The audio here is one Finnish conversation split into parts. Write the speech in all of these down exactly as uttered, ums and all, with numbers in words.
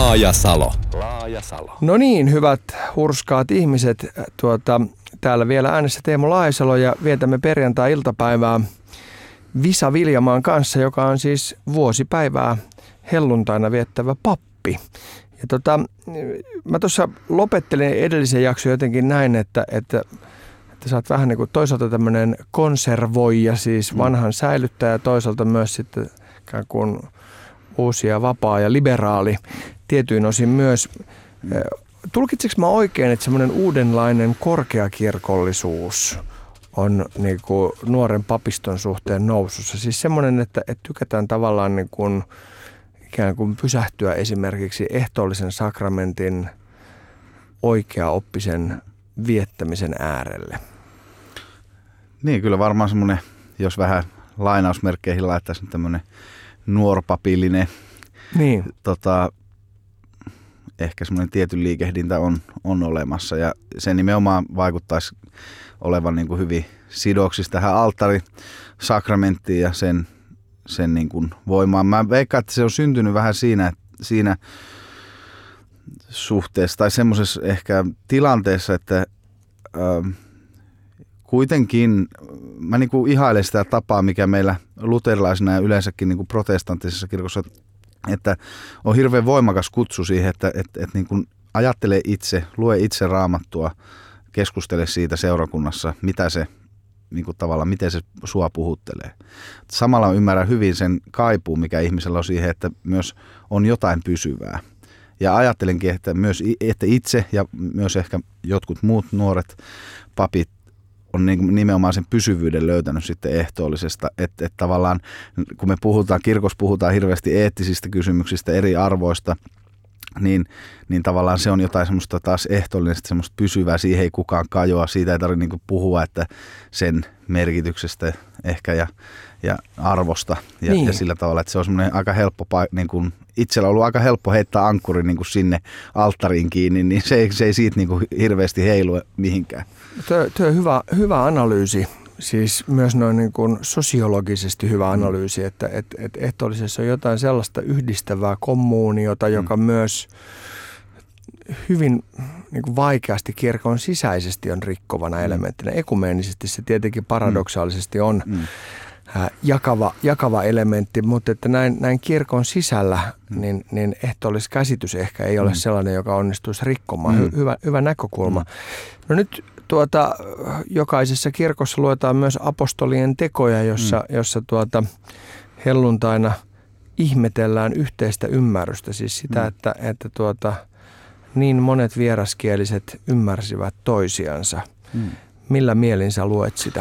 Laajasalo. Laajasalo. No niin, hyvät hurskaat ihmiset. Tuota, täällä vielä äänessä Teemu Laajasalo ja vietämme perjantai-iltapäivää Visa Viljamaan kanssa, joka on siis vuosipäivää helluntaina viettävä pappi. Ja tota, mä tuossa lopettelin edellisen jakson jotenkin näin, että, että, että sä oot vähän niin kuin toisaalta tämmöinen konservoija, siis vanhan säilyttäjä, ja toisaalta myös sitten ikään kuin uusi ja vapaa ja liberaali tietyin osin myös. Tulkitseeko mä oikein, että semmoinen uudenlainen korkeakirkollisuus on niin kuin nuoren papiston suhteen nousussa? Siis semmoinen, että, että tykätään tavallaan niin kuin ikään kuin pysähtyä esimerkiksi ehtoollisen sakramentin oikeaoppisen viettämisen äärelle. Niin, kyllä varmaan semmoinen, jos vähän lainausmerkkeihin laittaisiin tämmöinen nuorpapillinen, niin. tota, ehkä semmoinen tietyn liikehdintä on, on olemassa ja se nimenomaan vaikuttaisi olevan niin kuin hyvin sidoksissa tähän alttarisakramenttiin ja sen, sen niin kuin voimaan. Mä veikkaan, että se on syntynyt vähän siinä, siinä suhteessa tai semmoisessa ehkä tilanteessa, että äh, kuitenkin mä niin kuin ihailen sitä tapaa, mikä meillä luterilaisina ja yleensäkin niin kuin protestanttisessa kirkossa, että on hirveän voimakas kutsu siihen, että, että, että niin kuin ajattele itse, lue itse Raamattua, keskustele siitä seurakunnassa, mitä se niin kuin tavallaan, miten se sua puhuttelee. Samalla ymmärrän hyvin sen kaipuun, mikä ihmisellä on siihen, että myös on jotain pysyvää. Ja ajattelenkin, että myös että itse ja myös ehkä jotkut muut nuoret papit on nimenomaan sen pysyvyyden löytänyt sitten ehtoollisesta, että, että tavallaan kun me puhutaan, kirkossa puhutaan hirveästi eettisistä kysymyksistä, eri arvoista, niin, niin tavallaan se on jotain semmoista taas ehtoollinen, semmoista pysyvää, siihen ei kukaan kajoa, siitä ei tarvitse niin puhua, että sen merkityksestä ehkä ja, ja arvosta ja, niin. ja sillä tavalla, että se on semmoinen aika helppo, niin kuin itsellä on ollut aika helppo heittää ankkuri niin kuin sinne alttariin kiinni, niin se ei, se ei siitä niin kuin hirveästi heilu mihinkään. Tuo, tuo on hyvä, hyvä analyysi, siis myös noin niin kuin sosiologisesti hyvä analyysi, mm. että et, et ehtoollisessa on jotain sellaista yhdistävää kommuuniota, joka mm. myös hyvin niin kuin vaikeasti kirkon sisäisesti on rikkovana mm. elementtinä. Ekumeenisesti se tietenkin paradoksaalisesti on mm. jakava, jakava elementti, mutta että näin, näin kirkon sisällä mm. niin, niin ehtoolliskäsitys ehkä ei ole mm. sellainen, joka onnistuisi rikkomaan. Mm. Hy, hyvä, hyvä näkökulma. Mm. No nyt tuota, jokaisessa kirkossa luetaan myös apostolien tekoja, jossa, mm. jossa tuota, helluntaina ihmetellään yhteistä ymmärrystä. Siis sitä, mm. että, että tuota, niin monet vieraskieliset ymmärsivät toisiansa. Mm. Millä mielin sä luet sitä?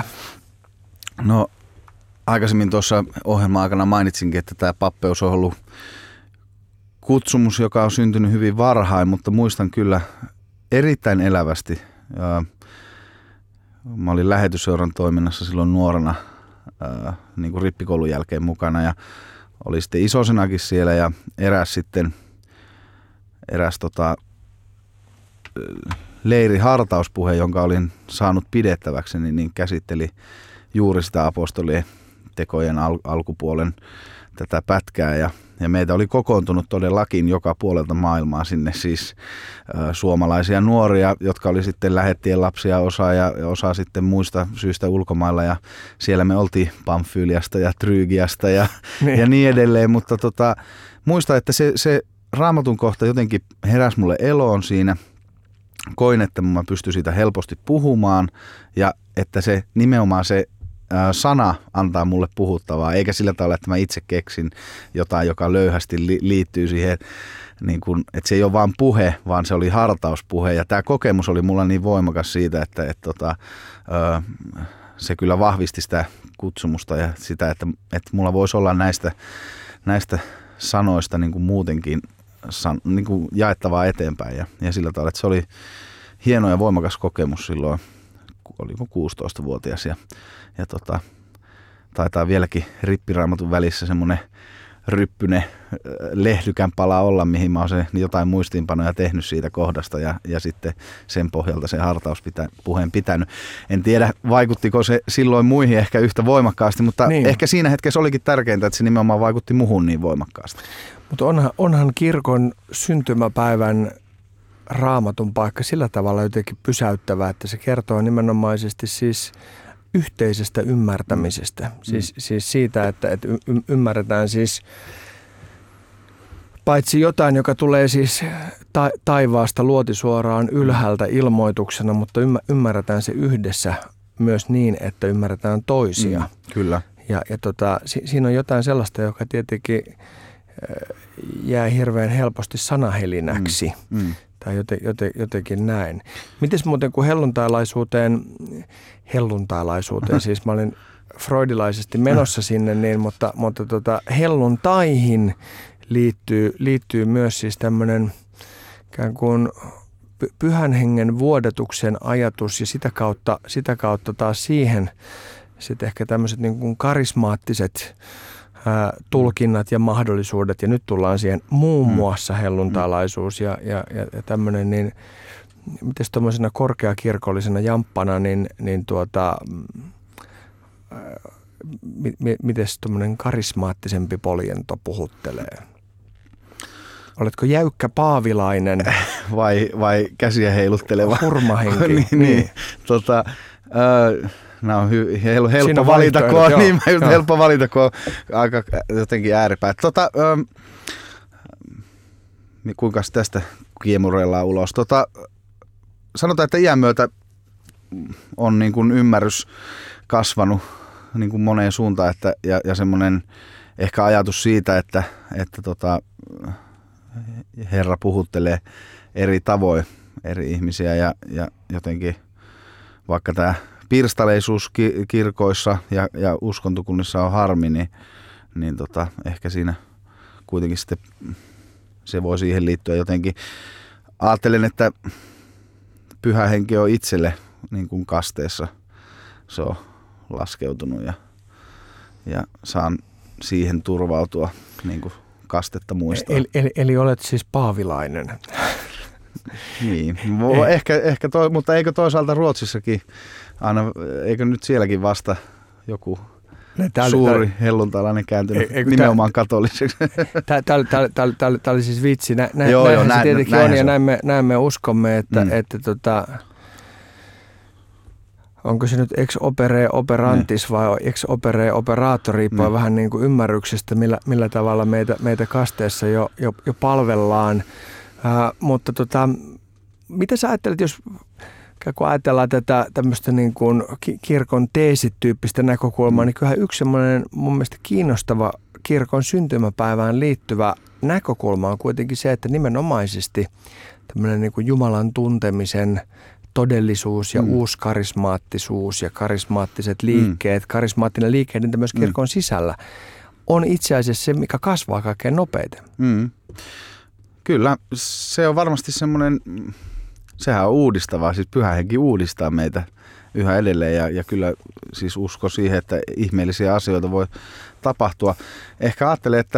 No aikaisemmin tuossa ohjelma-aikana mainitsinkin, että tämä pappeus on ollut kutsumus, joka on syntynyt hyvin varhain, mutta muistan kyllä erittäin elävästi. Mä olin lähetysseuran toiminnassa silloin nuorena niin kuin rippikoulun jälkeen mukana ja oli sitten isosenakin siellä ja eräs sitten eräs tota, leirihartauspuhe, jonka olin saanut pidettäväksi, niin, niin käsitteli juuri sitä apostolien tekojen al- alkupuolen tätä pätkää ja, ja meitä oli kokoontunut todellakin joka puolelta maailmaa sinne siis ä, suomalaisia nuoria, jotka oli sitten lähettien lapsia osa ja, ja osa sitten muista syistä ulkomailla ja siellä me oltiin Pamfyliasta ja Trygiasta ja niin, ja niin edelleen, mutta tota, muista, että se, se Raamatun kohta jotenkin heräsi mulle eloon siinä. Koin, että mä pystyn siitä helposti puhumaan ja että se nimenomaan se ä, sana antaa mulle puhuttavaa, eikä sillä tavalla, että mä itse keksin jotain, joka löyhästi li- liittyy siihen, niin kun, että se ei ole vaan puhe, vaan se oli hartauspuhe ja tämä kokemus oli mulla niin voimakas siitä, että et, tota, ä, se kyllä vahvisti sitä kutsumusta ja sitä, että, että mulla voisi olla näistä, näistä sanoista niin kuin muutenkin san, niin kuin jaettavaa eteenpäin ja, ja sillä tavalla, että se oli hieno ja voimakas kokemus silloin, oliko kuusitoistavuotias ja, ja tota, taitaa vieläkin rippiraamatun välissä semmoinen ryppyne lehdykän pala olla, mihin mä oon se jotain muistiinpanoja tehnyt siitä kohdasta ja, ja sitten sen pohjalta se hartauspuheen pitänyt. En tiedä, vaikuttiko se silloin muihin ehkä yhtä voimakkaasti, mutta niin. Ehkä siinä hetkessä olikin tärkeintä, että se nimenomaan vaikutti muhun niin voimakkaasti. Mutta onhan, onhan kirkon syntymäpäivän Raamatun paikka sillä tavalla jotenkin pysäyttävää, että se kertoo nimenomaisesti siis yhteisestä ymmärtämisestä. Mm. Siis, siis siitä, että, että y- ymmärretään siis paitsi jotain, joka tulee siis ta- taivaasta luotisuoraan ylhäältä ilmoituksena, mutta ymmär- ymmärretään se yhdessä myös niin, että ymmärretään toisia. Mm, kyllä. Ja, ja tota, si- siinä on jotain sellaista, joka tietenkin jää hirveän helposti sanahelinäksi. Mm, mm. Tai joten, joten, jotenkin näin. Mites muuten kun helluntailaisuuteen, helluntailaisuuteen siis mä olin freudilaisesti menossa sinne, niin, mutta, mutta tota, helluntaihin liittyy, liittyy myös siis tämmöinen ikään kuin pyhän hengen vuodatuksen ajatus ja sitä kautta, sitä kautta taas siihen sitten ehkä tämmöiset niin kuin karismaattiset ää, tulkinnat ja mahdollisuudet ja nyt tullaan siihen muun muassa helluntailaisuus ja, ja, ja, ja tämmöinen, niin mites tuommoisena korkeakirkollisena jamppana, niin, niin tuota, ää, mi, mites tuommoinen karismaattisempi poljento puhuttelee? Oletko jäykkä paavilainen? Vai, vai käsiä heilutteleva? Hurmahenki. niin, niin. niin. Tota, äh, nämä on hy, hel, helppo valita, kun on, niin, helppo valita, kun on aika jotenkin ääripäät. Tota, ähm, kuinka tästä kiemureillaan ulos? Tota, sanotaan, että iän myötä on niin kuin ymmärrys kasvanut niin kuin moneen suuntaan että, ja, ja semmoinen ehkä ajatus siitä, että, että tota, Herra puhuttelee eri tavoin eri ihmisiä ja, ja jotenkin vaikka tämä pirstaleisuus kirkoissa ja, ja uskontokunnissa on harmi, niin, niin tota, ehkä siinä kuitenkin sitten se voi siihen liittyä jotenkin. Ajattelen, että pyhä henki on itselle niin kuin kasteessa se on laskeutunut ja, ja saan siihen turvautua niin kuin kastetta muistaa. Eli, eli, eli olet siis paavilainen. Niin, ehkä, ehkä toi, mutta eikö toisaalta Ruotsissakin, aina, eikö nyt sielläkin vasta joku tää suuri oli, helluntalainen kääntynyt eikö, nimenomaan tää, katoliseksi? Tämä oli siis vitsi, Nä, nä, joo, näinhän joo, se näin, tietenkin on ja näin me, näin me uskomme, että, mm. että tota, onko se nyt ex opere operantis mm. vai ex opere operaatio, riippuen mm. vähän niin kuin ymmärryksestä, millä, millä tavalla meitä, meitä kasteessa jo, jo, jo palvellaan. Uh, mutta tota, mitä sä ajattelet, jos kun ajatellaan tätä tämmöistä niin kuin kirkon teesityyppistä näkökulmaa, niin kyllähän yksi semmoinen mun mielestä kiinnostava kirkon syntymäpäivään liittyvä näkökulma on kuitenkin se, että nimenomaisesti tämmöinen niin kuin Jumalan tuntemisen todellisuus ja mm. uusi karismaattisuus ja karismaattiset liikkeet, mm. karismaattinen liikehdintä myös kirkon mm. sisällä on itse asiassa se, mikä kasvaa kaikkein nopeiten. Mm. Kyllä, se on varmasti semmoinen, sehän on uudistavaa, siis Pyhä Henki uudistaa meitä yhä edelleen ja, ja kyllä siis usko siihen, että ihmeellisiä asioita voi tapahtua. Ehkä ajattelen, että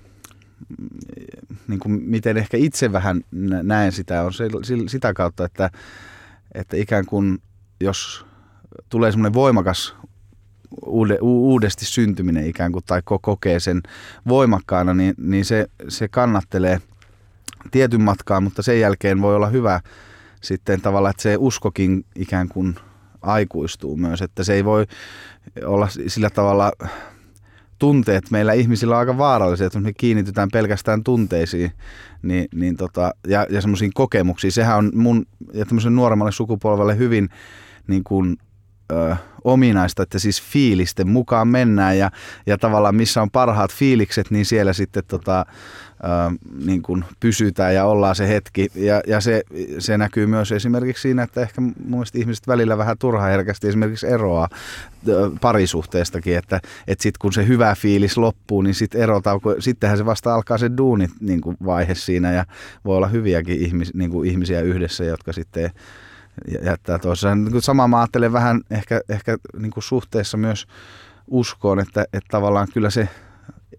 niin kuin miten ehkä itse vähän näen sitä on se, sitä kautta, että, että ikään kuin jos tulee semmoinen voimakas uude, uudesti syntyminen ikään kuin tai kokee sen voimakkaana, niin, niin se, se kannattelee tietyn matkaa, mutta sen jälkeen voi olla hyvä sitten tavallaan, että se uskokin ikään kuin aikuistuu myös, että se ei voi olla sillä tavalla, tunteet meillä ihmisillä on aika vaarallisia, että me kiinnitytään pelkästään tunteisiin niin, niin tota, ja, ja semmoisiin kokemuksiin. Sehän on mun ja tämmöisen nuoremmalle sukupolvelle hyvin niin kuin ö, ominaista, että siis fiilisten mukaan mennään ja, ja tavallaan missä on parhaat fiilikset, niin siellä sitten tota, ö, niin kuin pysytään ja ollaan se hetki. Ja, ja se, se näkyy myös esimerkiksi siinä, että ehkä mun mielestä ihmiset välillä vähän turha herkästi esimerkiksi eroaa ö, parisuhteestakin, että, että sitten kun se hyvä fiilis loppuu, niin sitten erotaan, sittenhän se vasta alkaa se duuni niin kuin vaihe siinä ja voi olla hyviäkin ihmis, niin kuin ihmisiä yhdessä, jotka sitten jättää toisaan. Samaa mä ajattelen vähän ehkä, ehkä niin kuin suhteessa myös uskoon, että, että tavallaan kyllä se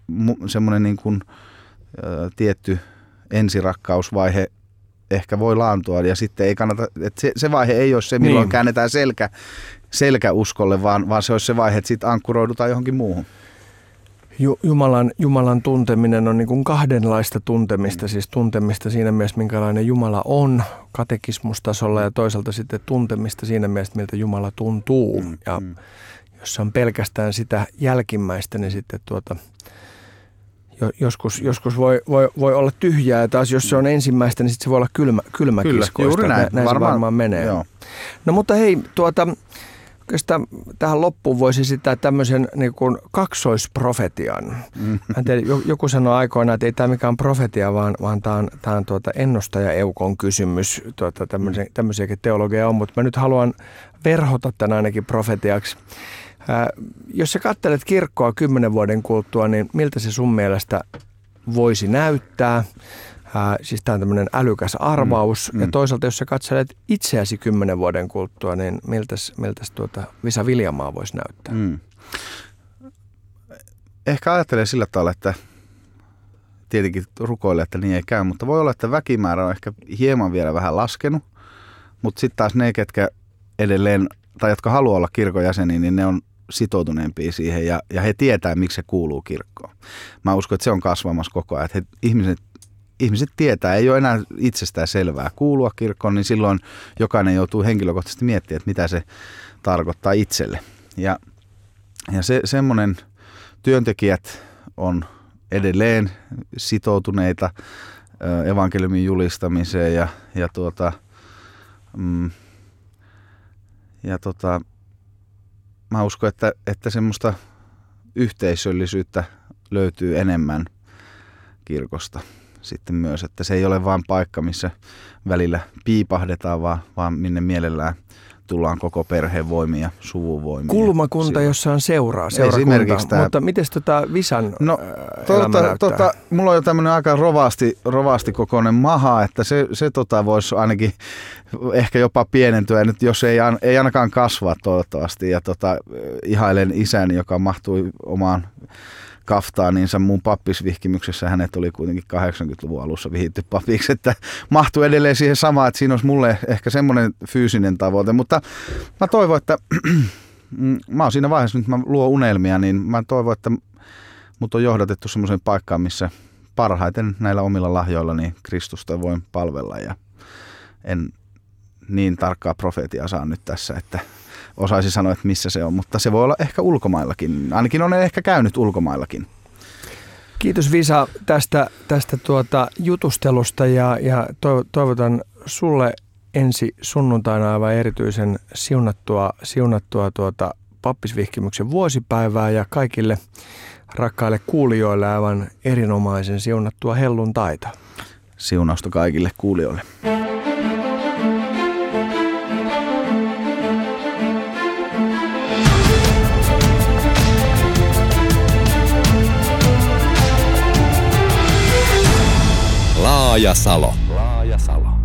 semmoinen niin kuin, ä, tietty ensirakkausvaihe ehkä voi laantua ja sitten ei kannata, että se, se vaihe ei ole se, milloin niin. käännetään selkä, selkä uskolle, vaan, vaan se olisi se vaihe, että sitten ankkuroidutaan johonkin muuhun. Jumalan, Jumalan tunteminen on niin kuin kahdenlaista tuntemista, siis tuntemista siinä mielessä, minkälainen Jumala on katekismustasolla ja toisaalta sitten tuntemista siinä mielessä, miltä Jumala tuntuu. Mm, ja mm. jos on pelkästään sitä jälkimmäistä, niin sitten tuota, joskus, joskus voi, voi, voi olla tyhjää ja taas jos se on ensimmäistä, niin sitten se voi olla kylmä, kylmäkiskoista. Kyllä, juuri näin. näin varmaan, se varmaan menee. Joo. No mutta hei, tuota... Oikeastaan tähän loppuun voisi esittää tämmöisen niin kuin kaksoisprofetian. Mm. En tiedä, joku sanoi aikoinaan, että ei tämä mikään profetia, vaan, vaan tämä on, tämä on tuota ennustaja-eukon kysymys. Tuota, tämmöisiäkin teologia on, mutta mä nyt haluan verhota tämän ainakin profetiaksi. Ää, jos sä katselet kirkkoa kymmenen vuoden kuluttua, niin miltä se sun mielestä voisi näyttää? Ää, siis tämä on tämmöinen älykäs arvaus. Mm, ja toisaalta, jos sä katselet itseäsi kymmenen vuoden kuluttua, niin miltäs, miltäs tuota Visa Viljamaa voisi näyttää? Mm. Ehkä ajattelee sillä tavalla, että tietenkin rukoilee, että niin ei käy, mutta voi olla, että väkimäärä on ehkä hieman vielä vähän laskenut, mutta sitten taas ne, ketkä edelleen, tai jotka haluaa olla kirkon jäseniä, niin ne on sitoutuneempia siihen ja, ja he tietää, miksi se kuuluu kirkkoon. Mä uskon, että se on kasvamassa koko ajan, että he, ihmiset Ihmiset tietää, ei ole enää itsestään selvää kuulua kirkkoon, niin silloin jokainen joutuu henkilökohtaisesti miettimään, että mitä se tarkoittaa itselle. Ja, ja se, semmoinen työntekijät on edelleen sitoutuneita evankeliumin julistamiseen ja, ja, tuota, mm, ja tota, mä uskon, että, että semmoista yhteisöllisyyttä löytyy enemmän kirkosta. Sitten myös, että se ei ole vain paikka, missä välillä piipahdetaan, vaan, vaan minne mielellään tullaan koko perheen voimia, suvun voimia. Kulmakunta, jossa on seuraa, seurakunta. Tämä... Mutta miten tota Visan no, elämä tota, tota, mulla on jo tämmöinen aika rovasti, rovasti kokoinen maha, että se, se tota voisi ainakin ehkä jopa pienentyä, nyt jos ei, ei ainakaan kasvaa toivottavasti. Ja tota, ihailen isäni, joka mahtui omaan kaftaaninsa mun pappisvihkimyksessä. Hänet oli kuitenkin kahdeksankymmentäluvun alussa vihitty papiksi, että mahtuu edelleen siihen samaan, että siinä olisi mulle ehkä semmoinen fyysinen tavoite. Mutta mä toivon, että mä oon siinä vaiheessa, nyt mä luon unelmia, niin mä toivon, että mut on johdatettu semmoiseen paikkaan, missä parhaiten näillä omilla lahjoilla niin Kristusta voin palvella. Ja en niin tarkkaa profeetiaa saa nyt tässä, että osaisi sanoa, että missä se on, mutta se voi olla ehkä ulkomaillakin. Ainakin on ehkä käynyt ulkomaillakin. Kiitos Visa tästä, tästä tuota jutustelusta ja, ja toivotan sulle ensi sunnuntaina aivan erityisen siunattua, siunattua tuota pappisvihkimyksen vuosipäivää ja kaikille rakkaille kuulijoille aivan erinomaisen siunattua helluntaita. Siunausta kaikille kuulijoille. Laajasalo. Laajasalo.